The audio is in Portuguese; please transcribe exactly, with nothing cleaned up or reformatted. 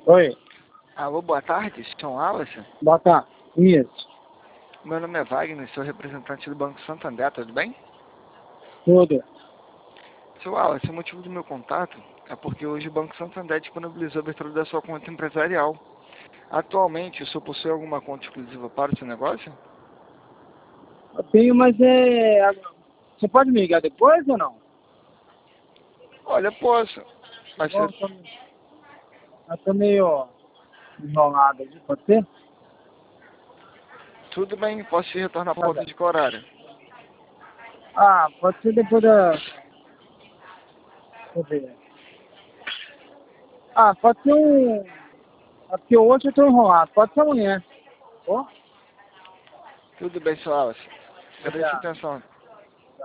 Oi, Alô, boa tarde, São Wallace? boa tarde. Isso, Meu nome é Wagner, sou representante do Banco Santander, tudo bem? tudo. Seu Wallace, o motivo do meu contato é porque hoje o Banco Santander disponibilizou a abertura da sua conta empresarial. Atualmente, o senhor possui alguma conta exclusiva para o seu negócio? Eu tenho, mas é... Você pode me ligar depois ou não? Olha, posso. Mas Bom, você- eu tô, eu tô meio enrolado aqui, pode ser? tudo bem, posso te retornar por Tá volta bem. de que horário? Ah, pode ser depois da... Deixa eu ver. Ah, pode ser um... É porque hoje eu tô enrolado. Pode ser amanhã. Ó, Tudo bem, seu Wallace. Agradeço a obrigado. atenção.